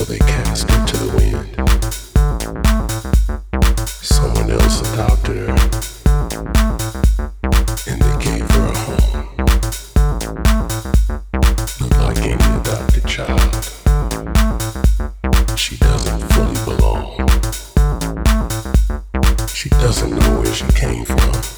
So they cast her to the wind. Someone else adopted her, and they gave her a home. Looked like any adopted child. She doesn't fully belong. She doesn't know where she came from.